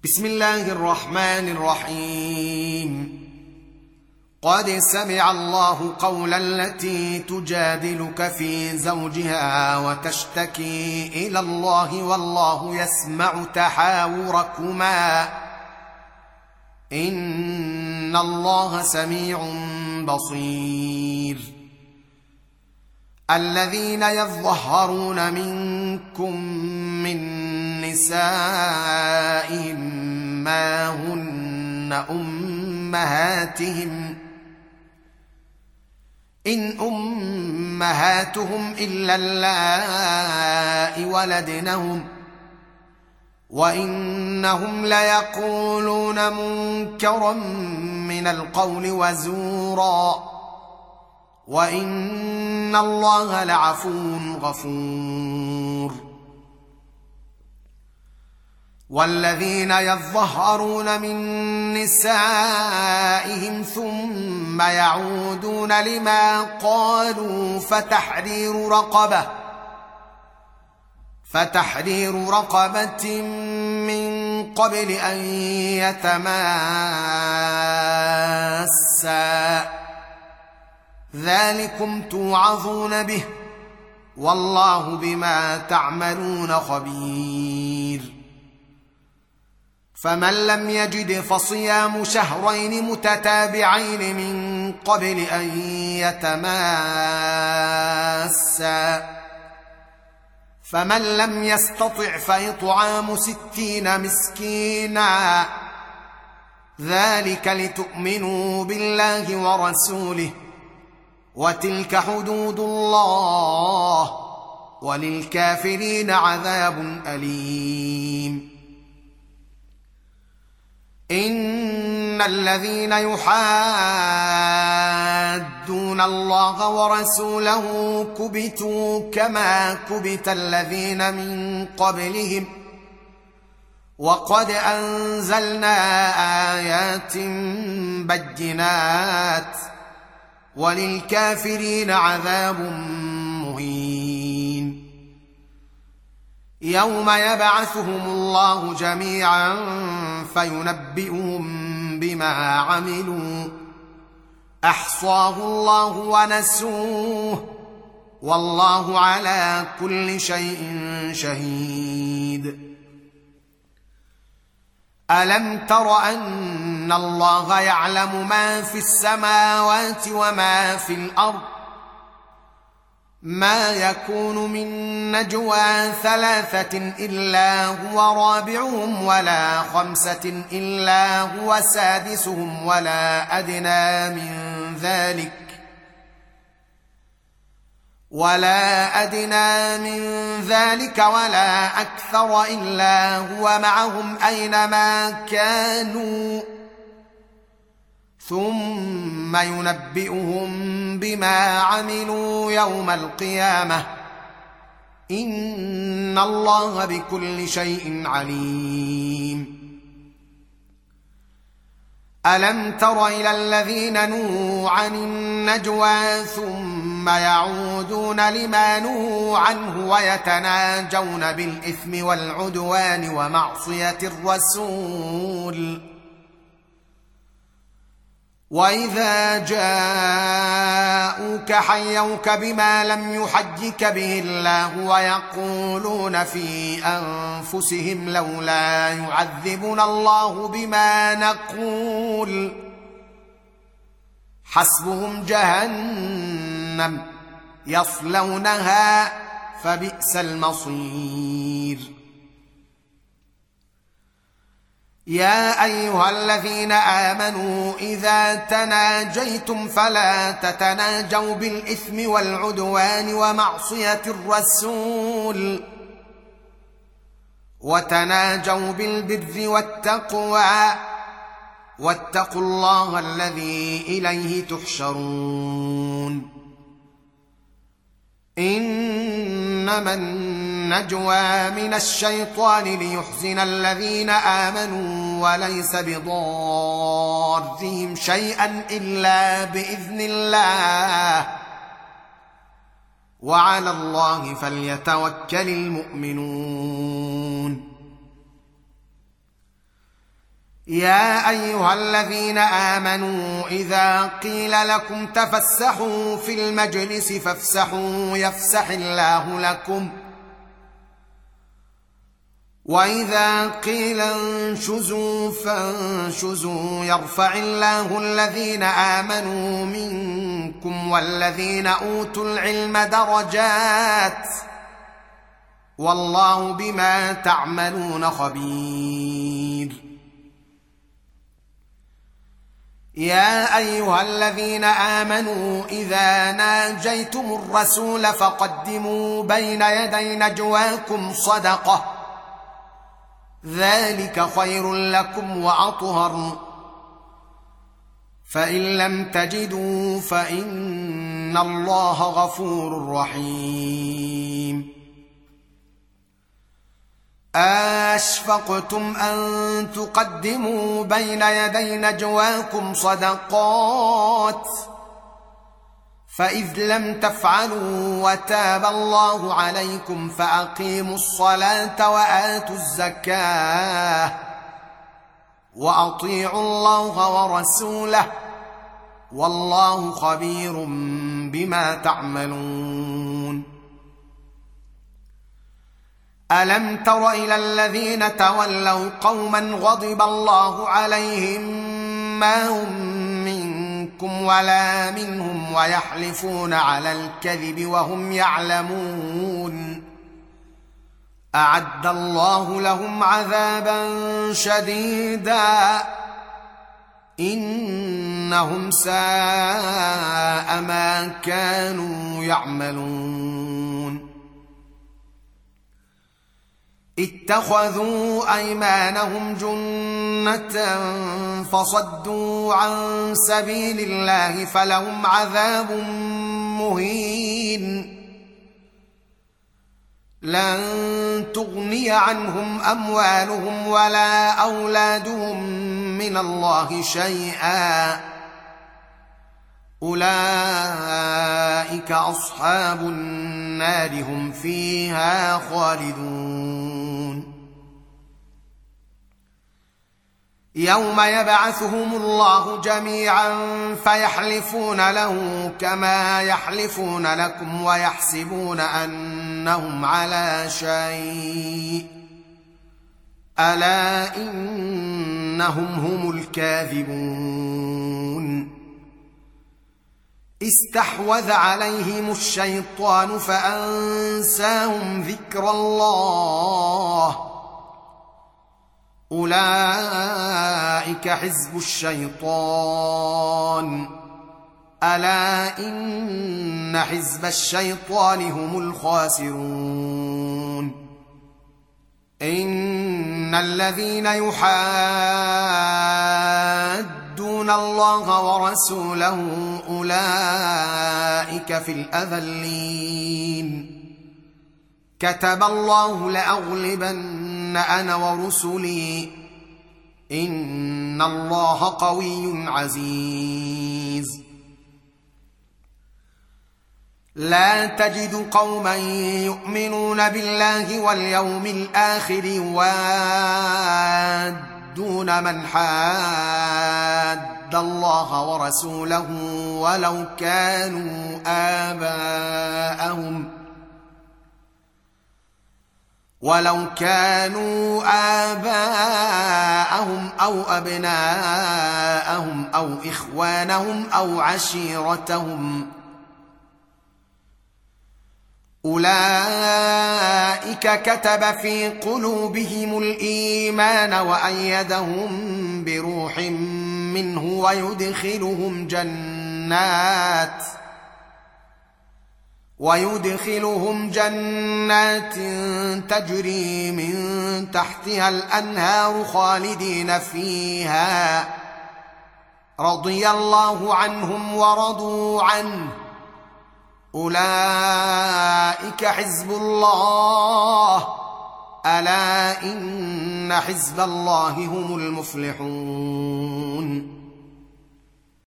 بسم الله الرحمن الرحيم. قد سمع الله قول التي تجادلك في زوجها وتشتكي إلى الله والله يسمع تحاوركما إن الله سميع بصير. الذين يظهرون منكم من نسائهم ما هن أمهاتهم إن أمهاتهم إلا اللائي ولدنهم وإنهم ليقولون منكرا من القول وزورا وإن الله لعفو غفور. والذين يظهرون من نسائهم ثم يعودون لما قالوا فتحرير رقبة من قبل أن يتماسا ذلكم توعظون به والله بما تعملون خبير. فمن لم يجد فصيام شهرين متتابعين من قبل أن يتماسا فمن لم يستطع فإطعام 60 مسكينا ذلك لتؤمنوا بالله ورسوله وتلك حدود الله وللكافرين عذاب أليم. إن الذين يحادون الله ورسوله كبتوا كما كبت الذين من قبلهم وقد أنزلنا آيات بينات وللكافرين عذاب مهين. يوم يبعثهم الله جميعا فينبئهم بما عملوا أحصاه الله ونسوه والله على كل شيء شهيد. ألم تر أن الله يعلم ما في السماوات وما في الأرض ما يكون من نجوى 3 إلا هو رابعهم ولا 5 إلا هو سادسهم ولا أدنى من ذلك ولا أكثر إلا هو معهم أينما كانوا ثم ينبئهم بما عملوا يوم القيامة إن الله بكل شيء عليم. ألم تر إلى الذين نهوا عن النجوى ثم يعودون لما نهوا عنه ويتناجون بالإثم والعدوان ومعصية الرسول وإذا جاءوك حيوك بما لم يحيك به الله ويقولون في أنفسهم لولا يعذبنا الله بما نقول حسبهم جهنم يصلونها فبئس المصير. يا أيها الذين آمنوا إذا تناجيتم فلا تتناجوا بالإثم والعدوان ومعصية الرسول وتناجوا بالبر والتقوى واتقوا الله الذي إليه تحشرون. إنما النجوى من الشيطان ليحزن الذين آمنوا وليس بضارهم شيئا إلا بإذن الله وعلى الله فليتوكل المؤمنون. يا ايها الذين امنوا اذا قيل لكم تفسحوا في المجلس فافسحوا يفسح الله لكم واذا قيل انشزوا فانشزوا يرفع الله الذين امنوا منكم والذين اوتوا العلم درجات والله بما تعملون خبير. يا ايها الذين امنوا اذا ناجيتم الرسول فقدموا بين يدي نجواكم صدقه ذلك خير لكم واطهر فان لم تجدوا فان الله غفور رحيم. أشفقتم أن تقدموا بين يدي نجواكم صدقات فإذ لم تفعلوا وتاب الله عليكم فأقيموا الصلاة وآتوا الزكاة وأطيعوا الله ورسوله والله خبير بما تعملون. ألم تر إلى الذين تولوا قوما غضب الله عليهم ما هم منكم ولا منهم ويحلفون على الكذب وهم يعلمون أعد الله لهم عذابا شديدا إنهم ساء ما كانوا يعملون. اتخذوا أيمانهم جنة فصدوا عن سبيل الله فلهم عذاب مهين لن تغني عنهم أموالهم ولا أولادهم من الله شيئا أولئك أصحاب النار هم فيها خالدون. يوم يبعثهم الله جميعا فيحلفون له كما يحلفون لكم ويحسبون أنهم على شيء ألا إنهم هم الكاذبون. استحوذ عليهم الشيطان فأنساهم ذكر الله أولئك حزب الشيطان ألا إن حزب الشيطان هم الخاسرون. إن الذين يحادون الله ورسوله أولئك في الأذلين كتب الله لأغلبن أنا ورسلي إن الله قوي عزيز. لا تجد قوما يؤمنون بالله واليوم الآخر يوادون من حاد الله ورسوله ولو كانوا آباءهم أو أبناءهم أو إخوانهم أو عشيرتهم أولئك كتب في قلوبهم الإيمان وأيدهم بروح منه ويدخلهم جنات تجري من تحتها الأنهار خالدين فيها رضي الله عنهم ورضوا عنه أولئك حزب الله ألا إن حزب الله هم المفلحون.